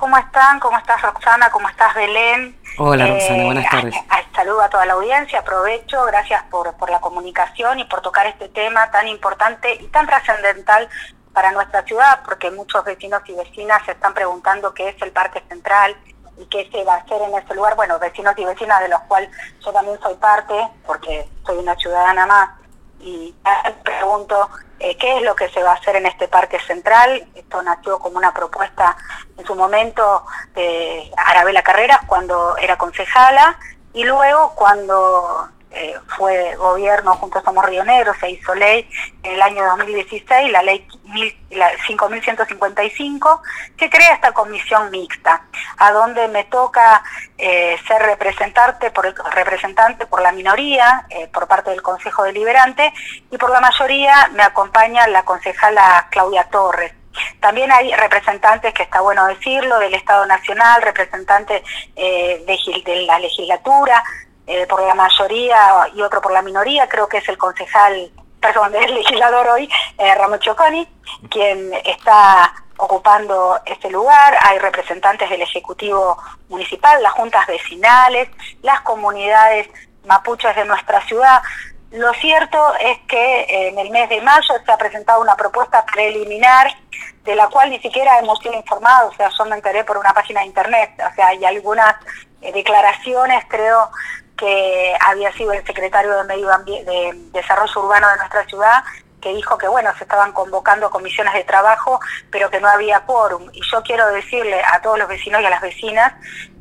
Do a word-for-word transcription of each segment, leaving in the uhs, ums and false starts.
¿cómo están? ¿Cómo estás, Roxana? ¿Cómo estás, Belén? Hola, Roxana, eh, buenas tardes. A, a, saludo a toda la audiencia, aprovecho, gracias por, por la comunicación y por tocar este tema tan importante y tan trascendental para nuestra ciudad, porque muchos vecinos y vecinas se están preguntando qué es el Parque Central y qué se va a hacer en ese lugar. Bueno, vecinos y vecinas de los cuales yo también soy parte, porque soy una ciudadana más, y me pregunto eh, qué es lo que se va a hacer en este Parque Central. Esto nació como una propuesta en su momento de Arabela Carreras cuando era concejala, y luego cuando eh, fue gobierno Juntos Somos Río Negro, se hizo ley en el año dos mil dieciséis, la ley cinco mil ciento cincuenta y cinco, que crea esta comisión mixta, a donde me toca eh, ser representante por, el, representante por la minoría, eh, por parte del Consejo Deliberante, y por la mayoría me acompaña la concejala Claudia Torres. También hay representantes, que está bueno decirlo, del Estado Nacional, representantes eh, de, de la legislatura, eh, por la mayoría y otro por la minoría, creo que es el concejal, perdón, el legislador hoy, eh, Ramón Choconi, quien está ocupando este lugar. Hay representantes del Ejecutivo Municipal, las juntas vecinales, las comunidades mapuches de nuestra ciudad. Lo cierto es que en el mes de mayo se ha presentado una propuesta preliminar de la cual ni siquiera hemos sido informados, o sea, yo me enteré por una página de internet, o sea, hay algunas eh, declaraciones, creo que había sido el secretario de Medio Ambiente, de Desarrollo Urbano de nuestra ciudad, que dijo que, bueno, se estaban convocando comisiones de trabajo, pero que no había quórum. Y yo quiero decirle a todos los vecinos y a las vecinas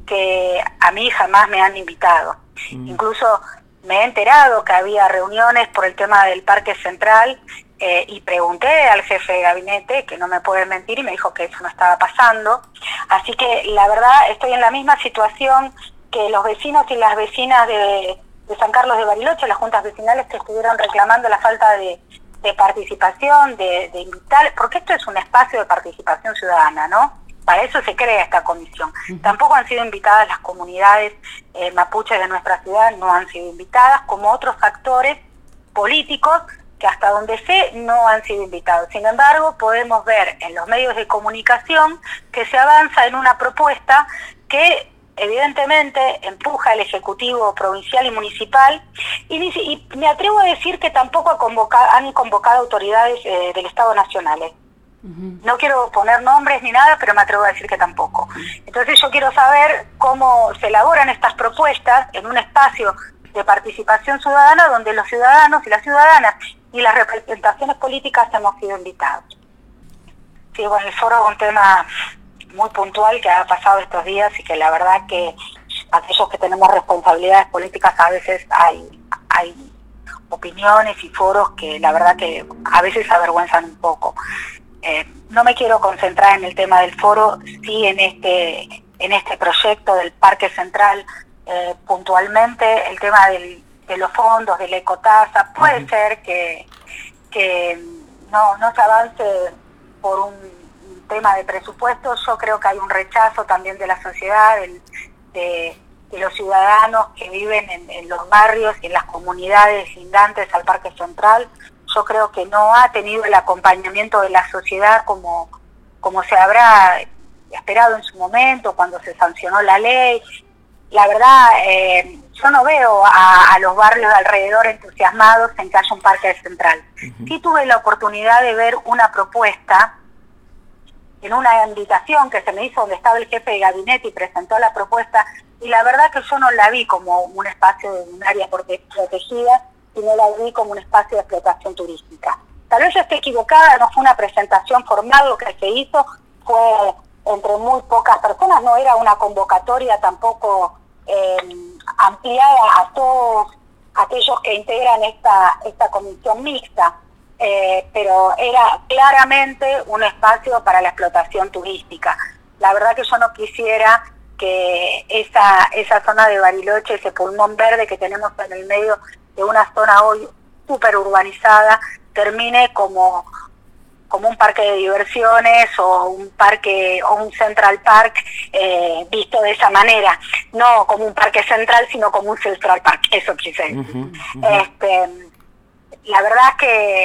que a mí jamás me han invitado. Mm. Incluso me he enterado que había reuniones por el tema del Parque Central, eh, y pregunté al jefe de gabinete, que no me puede mentir, y me dijo que eso no estaba pasando. Así que la verdad estoy en la misma situación que los vecinos y las vecinas de, de San Carlos de Bariloche, las juntas vecinales que estuvieron reclamando la falta de, de participación, de, de invitar, porque esto es un espacio de participación ciudadana, ¿no? Para eso se crea esta comisión. Uh-huh. Tampoco han sido invitadas las comunidades eh, mapuches de nuestra ciudad, no han sido invitadas, como otros actores políticos que hasta donde sé no han sido invitados. Sin embargo, podemos ver en los medios de comunicación que se avanza en una propuesta que evidentemente empuja el Ejecutivo provincial y municipal, y, y me atrevo a decir que tampoco ha convocado, han convocado autoridades eh, del Estado nacionales. Uh-huh. No quiero poner nombres ni nada, pero me atrevo a decir que tampoco. Entonces yo quiero saber cómo se elaboran estas propuestas en un espacio de participación ciudadana donde los ciudadanos y las ciudadanas y las representaciones políticas hemos sido invitados. Sí, bueno, el foro es un tema muy puntual que ha pasado estos días y que la verdad que aquellos que tenemos responsabilidades políticas a veces hay, hay opiniones y foros que la verdad que a veces avergüenzan un poco. Eh, no me quiero concentrar en el tema del foro, sí en este, en este proyecto del Parque Central, eh, puntualmente el tema del, de los fondos, de la ecotasa. Puede uh-huh. ser que, que no, no se avance por un tema de presupuesto. Yo creo que hay un rechazo también de la sociedad, de, de, de los ciudadanos que viven en, en los barrios y en las comunidades lindantes al Parque Central. Yo creo que no ha tenido el acompañamiento de la sociedad como, como se habrá esperado en su momento cuando se sancionó la ley. La verdad, eh, yo no veo a, a los barrios de alrededor entusiasmados en que haya un Parque Central. Uh-huh. Sí tuve la oportunidad de ver una propuesta en una invitación que se me hizo donde estaba el jefe de gabinete y presentó la propuesta, y la verdad que yo no la vi como un espacio de un área protegida, sino la vi como un espacio de explotación turística. Tal vez yo esté equivocada, no fue una presentación formal lo que se hizo, fue entre muy pocas personas, no era una convocatoria tampoco eh, ampliada a todos aquellos que integran esta, esta comisión mixta. Eh, pero era claramente un espacio para la explotación turística. La verdad que yo no quisiera que esa, esa zona de Bariloche, ese pulmón verde que tenemos en el medio de una zona hoy súper urbanizada, termine como, como un parque de diversiones o un parque o un Central Park eh, visto de esa manera. No como un parque central, sino como un Central Park, eso quise decir. Uh-huh, uh-huh. Este, la verdad que,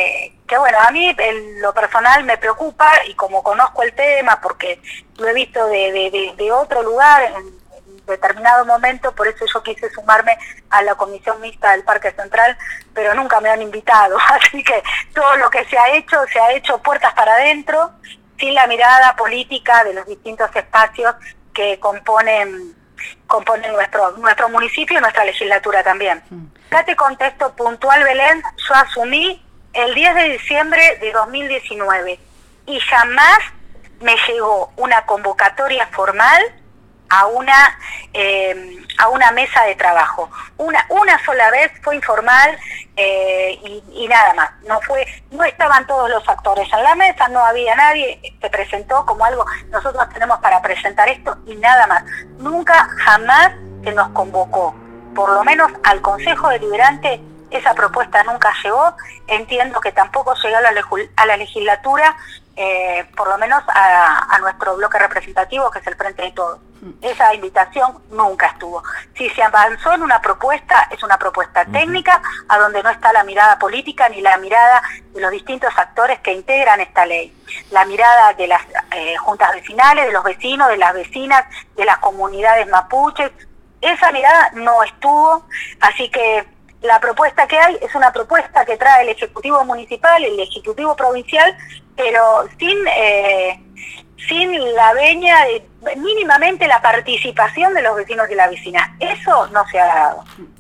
que bueno, a mí en lo personal me preocupa, y como conozco el tema, porque lo he visto de, de, de, de otro lugar en, en determinado momento, por eso yo quise sumarme a la comisión mixta del Parque Central, pero nunca me han invitado, así que todo lo que se ha hecho, se ha hecho puertas para adentro, sin la mirada política de los distintos espacios que componen, componen nuestro, nuestro municipio y nuestra legislatura también. Acá te contesto puntual, Belén, yo asumí el diez de diciembre de dos mil diecinueve y jamás me llegó una convocatoria formal a una eh, a una mesa de trabajo. Una una sola vez fue informal eh, y, y nada más. No fue, no estaban todos los actores en la mesa, no había nadie, se presentó como algo, nosotros tenemos para presentar esto y nada más. Nunca, jamás se nos convocó, por lo menos al Consejo Deliberante. Esa propuesta nunca llegó, entiendo que tampoco llegó a la, a la legislatura, eh, por lo menos a, a nuestro bloque representativo, que es el Frente de Todos. Esa invitación nunca estuvo. Si se avanzó en una propuesta, es una propuesta técnica, a donde no está la mirada política ni la mirada de los distintos actores que integran esta ley. La mirada de las eh, juntas vecinales, de los vecinos, de las vecinas, de las comunidades mapuches, esa mirada no estuvo, así que la propuesta que hay es una propuesta que trae el Ejecutivo Municipal, el Ejecutivo Provincial, pero sin eh, sin la veña, de, mínimamente la participación de los vecinos y las vecinas. Eso no se ha dado.